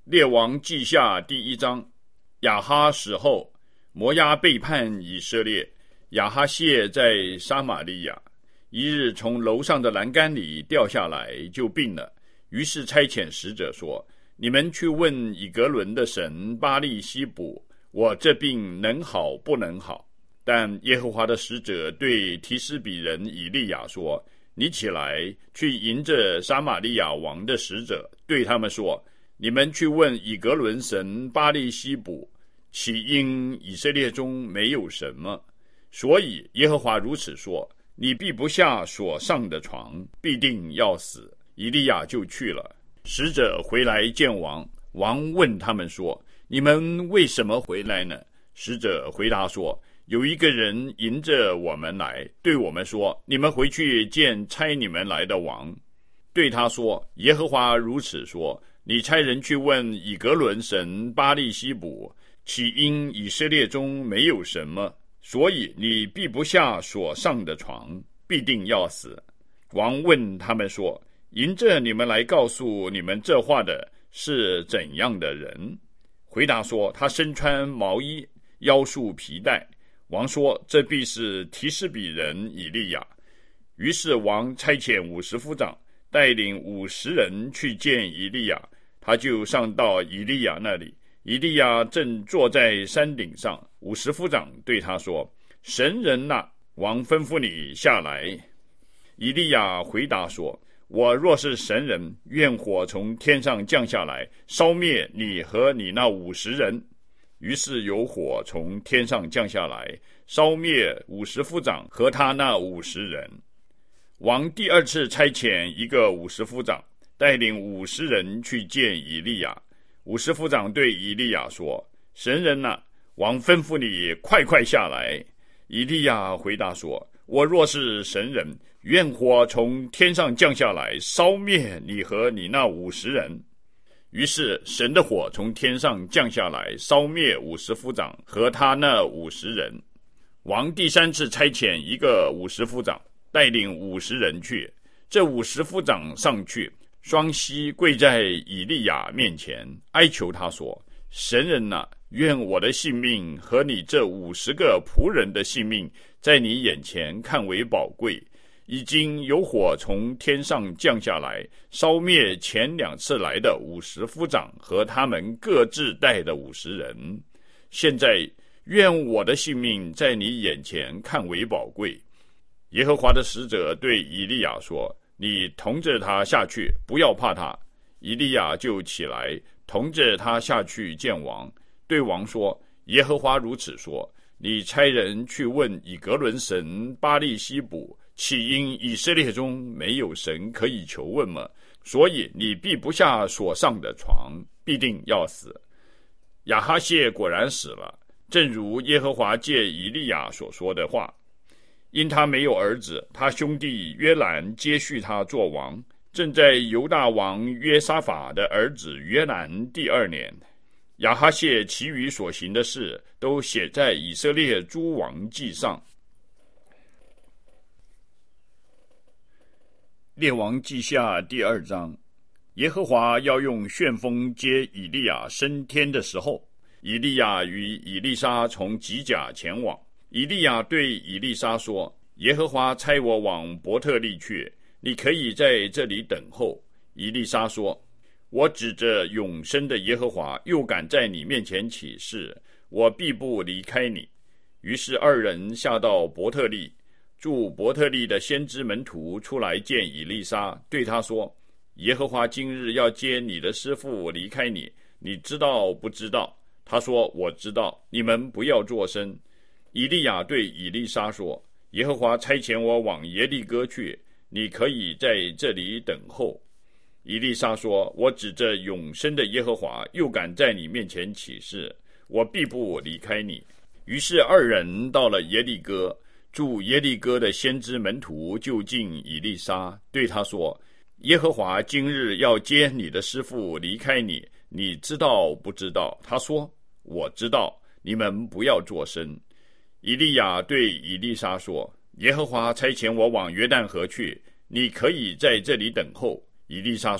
列王记下第1章。亚哈死后，摩押背叛以色列，亚哈谢在撒玛利亚，一日从楼上的栏杆里掉下来，就病了。于是差遣使者说：你们去问以革伦的神巴利西卜，我这病能好不能好？但耶和华的使者对提斯比人以利亚说：你起来，去迎着撒玛利亚王的使者，对他们说：你们去问以革伦神巴利西卜，岂因以色列中没有神吗？所以耶和华如此说：你必不下所上的床，必定要死。以利亚就去了。使者回来见王，王问他们说：你们为什么回来呢？使者回答说：有一个人迎着我们来，对我们说：你们回去见差你们来的王。对他说：耶和华如此说：你差人去问以革伦神巴利西卜，岂因以色列中没有神吗？所以你必不下所上的床，必定要死。王问他们说：迎着你们来告诉你们这话的是怎样的人？回答说：他身穿毛衣，腰束皮带。王说：这必是提斯比人以利亚。于是王差遣50夫长带领50人去见以利亚，他就上到以利亚那里。以利亚正坐在山顶上，50夫长对他说：神人哪，王吩咐你下来。以利亚回答说：我若是神人，愿火从天上降下来，烧灭你和你那50人。于是有火从天上降下来，烧灭50夫长和他那50人。王第2次差遣一个50夫长，带领50人去见以利亚。50夫长对以利亚说：神人哪，王吩咐你快快下来。以利亚回答说：我若是神人，愿火从天上降下来，烧灭你和你那50人。于是神的火从天上降下来，烧灭50夫长和他那50人。王第3次差遣一个50夫长，带领50人去。这50夫长上去，双膝跪在以利亚面前，哀求他说：神人哪，愿我的性命和你这50个仆人的性命在你眼前看为宝贵。已经有火从天上降下来，烧灭前2次来的50夫长和他们各自带的50人。现在愿我的性命在你眼前看为宝贵。耶和华的使者对以利亚说：你同着他下去，不要怕他。以利亚就起来，同着他下去见王，对王说：耶和华如此说：你差人去问以革伦神巴利西卜，岂因以色列中没有神可以求问吗？所以你必不下所上的床，必定要死。亚哈谢果然死了，正如耶和华借以利亚所说的话。因他没有儿子，他兄弟约兰接续他做王，正在犹大王约沙法的儿子约兰第2年。亚哈谢其余所行的事都写在以色列诸王记上。列王记下第2章。耶和华要用旋风接以利亚升天的时候，以利亚与以利沙从吉甲前往。以利亚对以利沙说：耶和华差我往伯特利去，你可以在这里等候。以利沙说：我指着永生的耶和华，又敢在你面前起誓，我必不离开你。于是2人下到伯特利。住伯特利的先知门徒出来见以利沙，对他说：耶和华今日要接你的师傅离开你，你知道不知道？他说：我知道，你们不要作声。以利亚对以利沙说：耶和华差遣我往耶利哥去，你可以在这里等候。以利沙说：我指着永生的耶和华，又敢在你面前起誓，我必不离开你。于是2人到了耶利哥。住耶利哥的先知门徒就近以利沙，对他说：耶和华今日要接你的师傅离开你，你知道不知道？他说：我知道，你们不要作声。以利亚对以利沙说：耶和华差遣我往约旦河去，你可以在这里等候。以利沙说：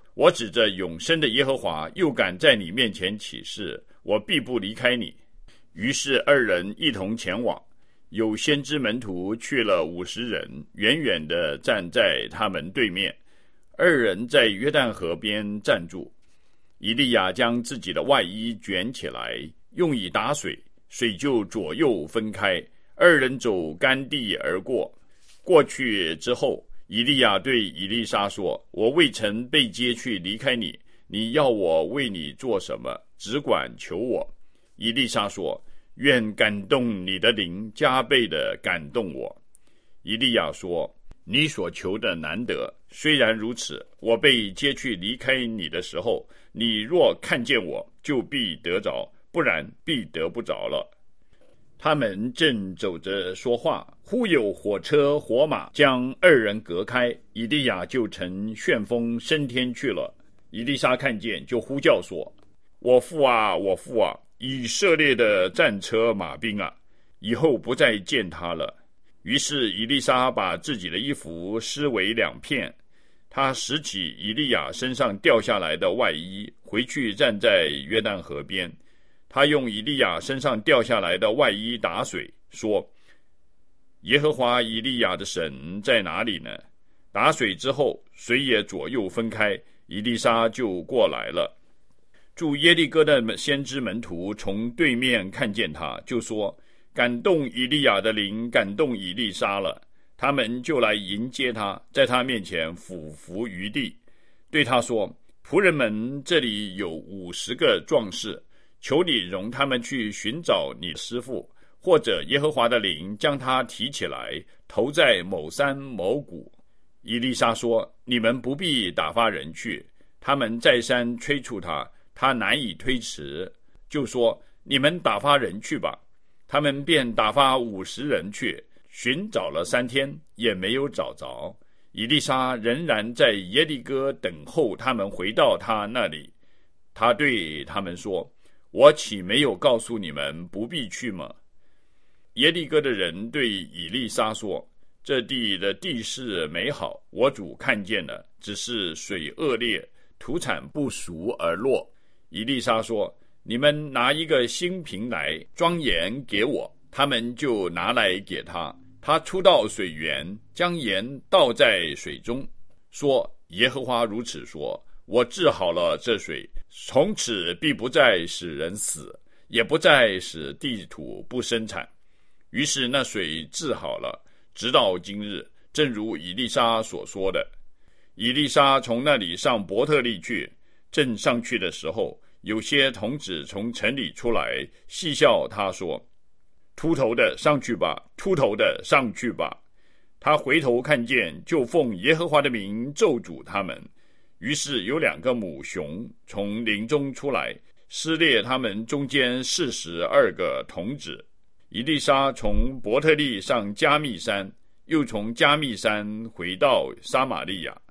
我指着永生的耶和华，又敢在你面前起誓，我必不离开你。于是二人一同前往，有先知门徒去了50人，远远地站在他们对面。二人在约旦河边站住，以利亚将自己的外衣卷起来，用以打水，水就左右分开，二人走干地而过。过去之后，以利亚对以利沙说：我未曾被接去离开你，你要我为你做什么？只管求我。以利沙说：愿感动你的灵加倍的感动我。以利亚说：你所求的难得，虽然如此，我被接去离开你的时候，你若看见我，就必得着，不然必得不着了。他们正走着说话，忽有火车火马将二人隔开，以利亚就乘旋风升天去了。以利沙看见，就呼叫说：我父啊，我父啊，以色列的战车马兵啊，以后不再见他了。于是以利沙把自己的衣服撕为2片，他拾起以利亚身上掉下来的外衣，回去站在约旦河边。他用以利亚身上掉下来的外衣打水，说：耶和华以利亚的神在哪里呢？打水之后，水也左右分开，以利沙就过来了。住耶利哥的先知门徒从对面看见他，就说：感动以利亚的灵感动以利沙了。他们就来迎接他，在他面前俯伏于地，对他说：仆人们这里有50个壮士，求你容他们去寻找你师父，或者耶和华的灵将他提起来，投在某山某谷。以利沙说：你们不必打发人去。他们再三催促他，他难以推辞，就说：你们打发人去吧。他们便打发50人去，寻找了3天，也没有找着。以利沙仍然在耶利哥等候他们回到他那里。他对他们说：我岂没有告诉你们不必去吗？耶利哥的人对以利沙说：这地的地势美好，我主看见了，只是水恶劣，土产不熟而落。以利沙说：你们拿一个新瓶来装盐给我。他们就拿来给他。他出到水源，将盐倒在水中，说：耶和华如此说，我治好了这水，从此必不再使人死，也不再使地土不生产。于是那水治好了，直到今日，正如以利沙所说的。以利沙从那里上伯特利去，正上去的时候，有些童子从城里出来，戏笑他说：秃头的上去吧，秃头的上去吧。他回头看见，就奉耶和华的名咒诅他们。于是有2个母熊从林中出来，撕裂他们中间42个童子。以利沙从伯特利上加密山，又从加密山回到撒玛利亚。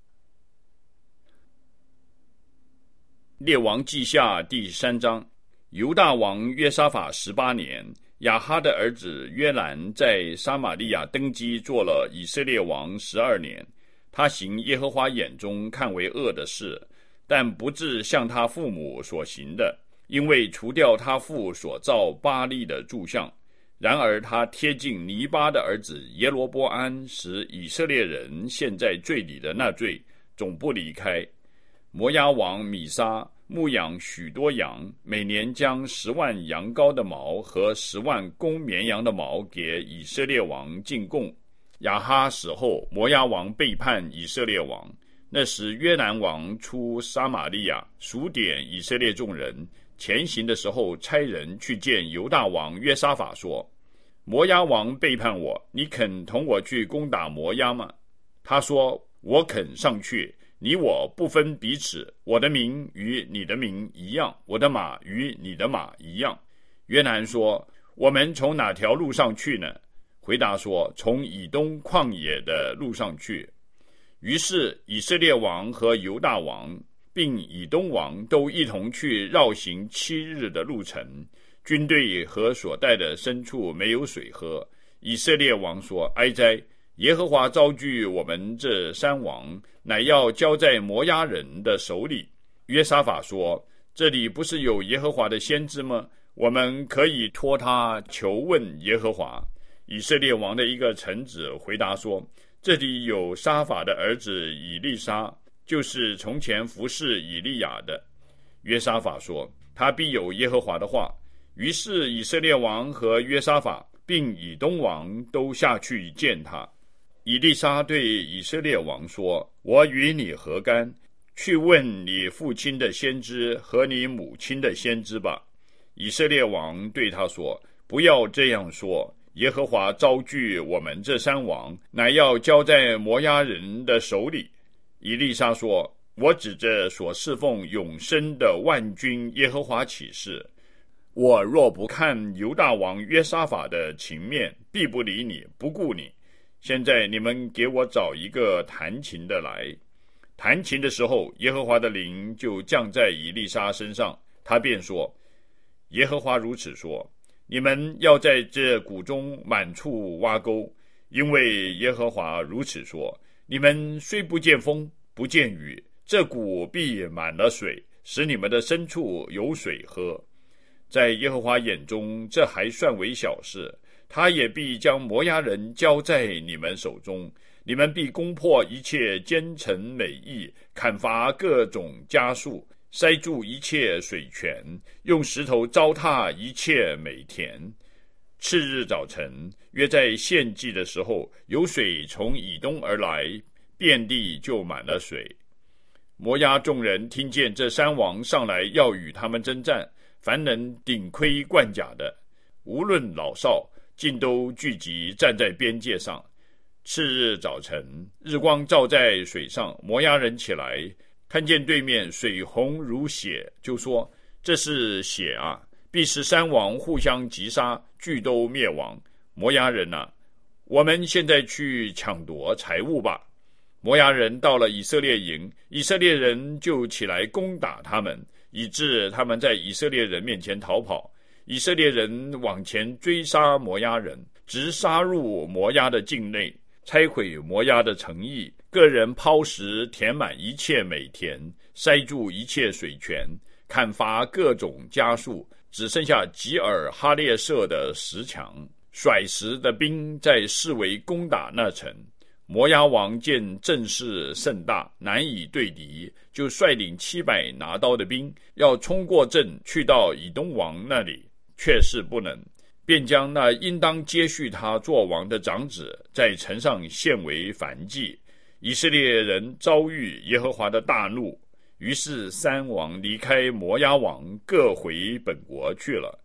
列王记下第3章。犹大王约沙法18年，亚哈的儿子约兰在撒玛利亚登基，做了以色列王12年。他行耶和华眼中看为恶的事，但不至像他父母所行的，因为除掉他父所造巴力的柱像。然而他贴近尼巴的儿子耶罗波安，使以色列人陷在罪里的那罪总不离开。摩押王米沙牧养许多羊，每年将10万羊羔的毛和10万公绵羊的毛给以色列王进贡。亚哈死后，摩押王背叛以色列王。那时约兰王出撒玛利亚，数点以色列众人，前行的时候差人去见犹大王约沙法，说：摩押王背叛我，你肯同我去攻打摩押吗？他说：我肯上去，你我不分彼此，我的名与你的名一样，我的马与你的马一样。约兰说：我们从哪条路上去呢？回答说：从以东旷野的路上去。于是以色列王和犹大王并以东王都一同去绕行7日的路程，军队和所带的牲畜没有水喝。以色列王说：哀哉！ 耶和华招聚我们这三王，乃要交在摩押人的手里。约沙法说，这里不是有耶和华的先知吗？我们可以托他求问耶和华。以色列王的一个臣子回答说，这里有沙法的儿子以利沙，就是从前服侍以利亚的。约沙法说，他必有耶和华的话。于是以色列王和约沙法并以东王都下去见他。以利沙对以色列王说，我与你何干？去问你父亲的先知和你母亲的先知吧。以色列王对他说，不要这样说，耶和华招聚我们这三王，乃要交在摩押人的手里。以利沙说，我指着所侍奉永生的万军耶和华起誓，我若不看犹大王约沙法的情面，必不理你，不顾你。现在你们给我找一个弹琴的来。弹琴的时候，耶和华的灵就降在以利沙身上，他便说，耶和华如此说，你们要在这谷中满处挖沟，因为耶和华如此说，你们虽不见风，不见雨，这谷必满了水，使你们的深处有水喝。在耶和华眼中，这还算为小事，他也必将摩押人交在你们手中，你们必攻破一切奸臣美意，砍伐各种家畜，塞住一切水泉，用石头糟蹋一切美田。次日早晨，约在献祭的时候，有水从以东而来，遍地就满了水。摩押众人听见这三王上来要与他们征战，凡能顶盔贯甲的，无论老少，尽都聚集站在边界上。次日早晨，日光照在水上，摩押人起来，看见对面水红如血，就说，这是血啊，必使三王互相击杀，俱都灭亡。摩押人啊，我们现在去抢夺财物吧。摩押人到了以色列营，以色列人就起来攻打他们，以致他们在以色列人面前逃跑。以色列人往前追杀摩押人，直杀入摩押的境内，拆毁摩押的城邑，个人抛石填满一切美田，塞住一切水泉，砍伐各种家畜，只剩下吉尔哈列舍的石墙。甩石的兵在四围攻打那城。摩押王见阵势甚大，难以对敌，就率领700拿刀的兵，要冲过阵去到以东王那里，却是不能，便将那应当接续他做王的长子在城上献为燔祭。以色列人遭遇耶和华的大怒，于是三王离开摩押王，各回本国去了。